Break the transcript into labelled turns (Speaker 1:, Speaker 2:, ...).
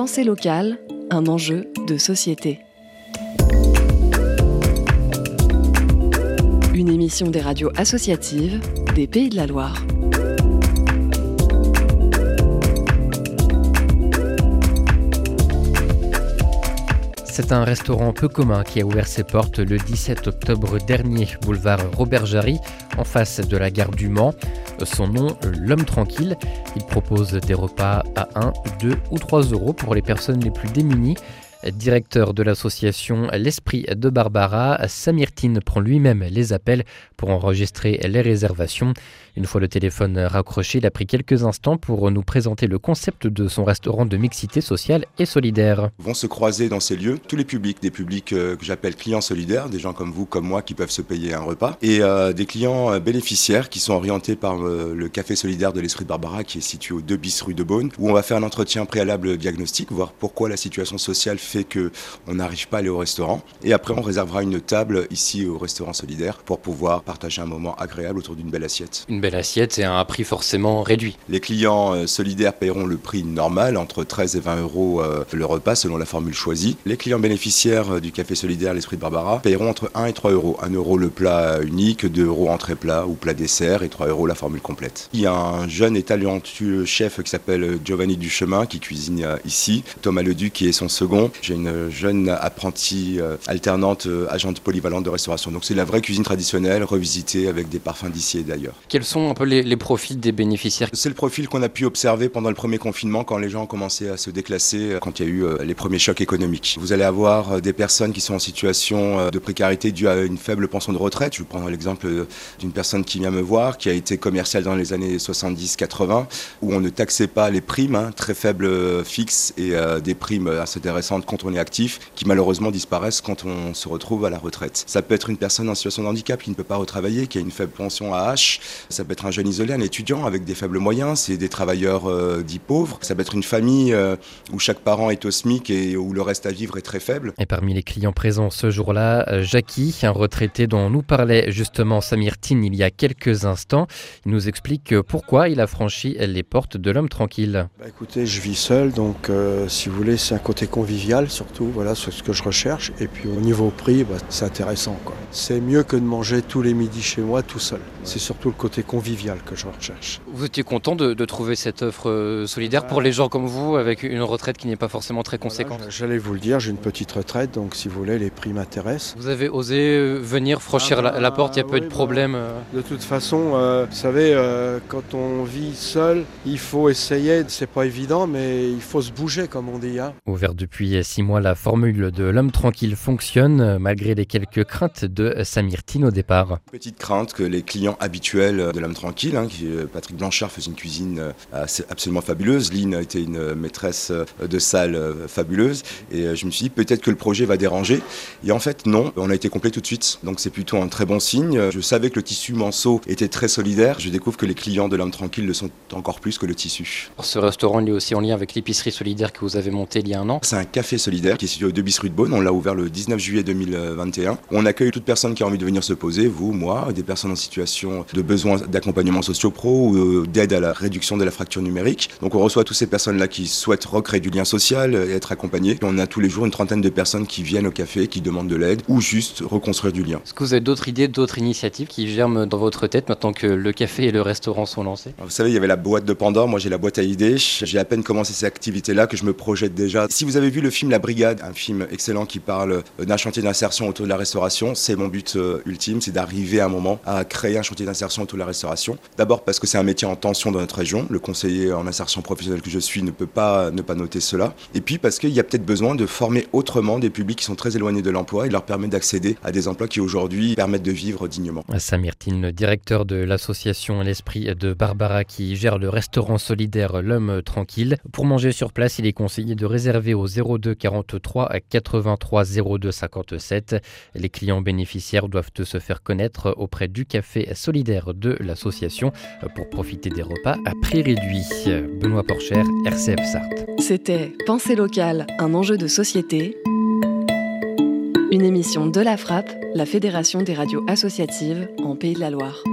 Speaker 1: Pensée locale, un enjeu de société. Une émission des radios associatives des Pays de la Loire.
Speaker 2: C'est un restaurant peu commun qui a ouvert ses portes le 17 octobre dernier, boulevard Robert Jarry, en face de la gare du Mans. Son nom, L'Homme Tranquille. Il propose des repas à 1, 2 ou 3 euros pour les personnes les plus démunies. Directeur de l'association L'Esprit de Barbara, Samir Tine prend lui-même les appels pour enregistrer les réservations. Une fois le téléphone raccroché, il a pris quelques instants pour nous présenter le concept de son restaurant de mixité sociale et solidaire.
Speaker 3: Vont se croiser dans ces lieux tous les publics, des publics que j'appelle clients solidaires, des gens comme vous, comme moi, qui peuvent se payer un repas, et des clients bénéficiaires qui sont orientés par le café solidaire de l'Esprit de Barbara, qui est situé aux 2 bis rue de Beaune, où on va faire un entretien préalable diagnostic, voir pourquoi la situation sociale fait qu'on n'arrive pas à aller au restaurant. Et après, on réservera une table ici au restaurant solidaire pour pouvoir partager un moment agréable autour d'une belle assiette.
Speaker 2: Une belle assiette et un prix forcément réduit.
Speaker 3: Les clients solidaires paieront le prix normal, entre 13 et 20 euros le repas, selon la formule choisie. Les clients bénéficiaires du café solidaire l'Esprit de Barbara paieront entre 1 et 3 euros. 1 euro le plat unique, 2 euros entrée plat ou plat dessert et 3 euros la formule complète. Il y a un jeune et talentueux chef qui s'appelle Giovanni Duchemin qui cuisine ici. Thomas Leduc qui est son second. J'ai une jeune apprentie alternante, agente polyvalente de restauration. Donc c'est la vraie cuisine traditionnelle, revisitée avec des parfums d'ici et d'ailleurs.
Speaker 2: Quels sont un peu les profils des bénéficiaires?
Speaker 3: C'est le profil qu'on a pu observer pendant le premier confinement, quand les gens ont commencé à se déclasser, quand il y a eu les premiers chocs économiques. Vous allez avoir des personnes qui sont en situation de précarité due à une faible pension de retraite. Je vous prends l'exemple d'une personne qui vient me voir, qui a été commerciale dans les années 70-80, où on ne taxait pas les primes, très faibles fixes, et des primes assez intéressantes quand on est actif, qui malheureusement disparaissent quand on se retrouve à la retraite. Ça peut être une personne en situation de handicap qui ne peut pas retravailler, qui a une faible pension AH. Ça peut être un jeune isolé, un étudiant avec des faibles moyens, c'est des travailleurs dits pauvres. Ça peut être une famille où chaque parent est au SMIC et où le reste à vivre est très faible.
Speaker 2: Et parmi les clients présents ce jour-là, Jackie, un retraité dont nous parlait justement Samir Tine il y a quelques instants. Il nous explique pourquoi il a franchi les portes de L'Homme Tranquille.
Speaker 4: Écoutez, je vis seul, donc si vous voulez, c'est un côté convivial surtout, voilà, c'est ce que je recherche. Et puis au niveau prix, c'est intéressant, quoi. C'est mieux que de manger tous les midis chez moi tout seul. C'est surtout le côté convivial que je recherche.
Speaker 2: Vous étiez content de trouver cette offre solidaire pour les gens comme vous, avec une retraite qui n'est pas forcément très conséquente?
Speaker 4: Voilà, j'allais vous le dire, j'ai une petite retraite, donc si vous voulez, les prix m'intéressent.
Speaker 2: Vous avez osé venir franchir la porte, il n'y a pas eu de problème?
Speaker 4: De toute façon, vous savez, quand on vit seul, il faut essayer, c'est pas évident, mais il faut se bouger, comme on dit.
Speaker 2: Ouvert depuis 6 mois, la formule de L'Homme Tranquille fonctionne, malgré les quelques craintes de Samir Tine au départ.
Speaker 3: Petite crainte que les clients habituels de L'Homme Tranquille, Patrick Blanchard faisait une cuisine absolument fabuleuse, Lynn était une maîtresse de salle fabuleuse, et je me suis dit peut-être que le projet va déranger, et en fait non, on a été complet tout de suite, donc c'est plutôt un très bon signe. Je savais que le tissu Manceau était très solidaire, je découvre que les clients de L'Homme Tranquille le sont encore plus que le tissu.
Speaker 2: Ce restaurant il est aussi en lien avec l'épicerie solidaire que vous avez montée il y a un an.
Speaker 3: C'est un café solidaire qui est situé aux 2 bis rue de Beaune, on l'a ouvert le 19 juillet 2021. On accueille toute personne qui a envie de venir se poser, vous, moi, des personnes en situation de besoin d'accompagnement socio-pro ou d'aide à la réduction de la fracture numérique. Donc on reçoit toutes ces personnes-là qui souhaitent recréer du lien social et être accompagnées. On a tous les jours une trentaine de personnes qui viennent au café, qui demandent de l'aide ou juste reconstruire du lien.
Speaker 2: Est-ce que vous avez d'autres idées, d'autres initiatives qui germent dans votre tête maintenant que le café et le restaurant sont lancés?
Speaker 3: Alors, vous savez, il y avait la boîte de Pandore, moi j'ai la boîte à idées. J'ai à peine commencé ces activités-là que je me projette déjà. Si vous avez vu le film La Brigade, un film excellent qui parle d'un chantier d'insertion autour de la restauration, c'est mon but ultime, c'est d'arriver à un moment à créer un chantier d'insertion autour de la restauration. D'abord parce que c'est un métier en tension dans notre région, le conseiller en insertion professionnelle que je suis ne peut pas ne pas noter cela. Et puis parce qu'il y a peut-être besoin de former autrement des publics qui sont très éloignés de l'emploi et leur permettre d'accéder à des emplois qui aujourd'hui permettent de vivre dignement.
Speaker 2: Samir Tine, directeur de l'association L'Esprit de Barbara qui gère le restaurant solidaire L'Homme Tranquille. Pour manger sur place, il est conseillé de réserver au 02 43 83 02 57. Les clients bénéficiaires doivent se faire connaître auprès du café solidaire de l'association pour profiter des repas à prix réduit. Benoît Porcher, RCF Sarthe.
Speaker 1: C'était Pensée locale, un enjeu de société. Une émission de la Frappe, la Fédération des radios associatives en Pays de la Loire.